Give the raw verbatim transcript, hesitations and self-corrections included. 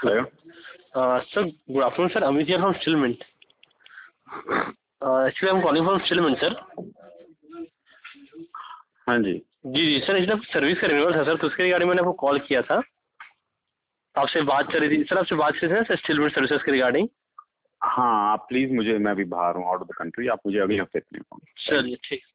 Hello sir, good afternoon sir. Amit here from Stillmint. Actually I am calling from Stillmint sir. हाँ जी जी जी sir, इसलिए service का रिन्यूअल था सर, तो उसके रिगार्डिंग मैंने आपको कॉल किया था. आपसे बात करी थी सर, आपसे बात करी थी ना सर Stillmint सर्विसेज के रिगार्डिंग. हाँ आप प्लीज़ मुझे, मैं अभी बाहर हूँ, आउट ऑफ द कंट्री, आप मुझे अगले हफ्ते करें. चलिए ठीक.